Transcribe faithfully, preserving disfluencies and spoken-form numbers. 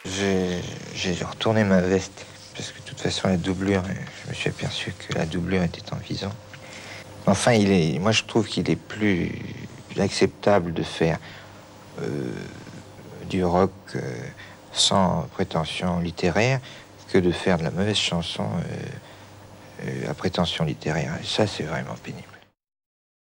J'ai j'ai retourné ma veste, parce que de toute façon, la doublure, je me suis aperçu que la doublure était en vison. Enfin, il est, moi, je trouve qu'il est plus acceptable de faire euh, du rock euh, sans prétention littéraire que de faire de la mauvaise chanson euh, euh, à prétention littéraire. Et ça, c'est vraiment pénible.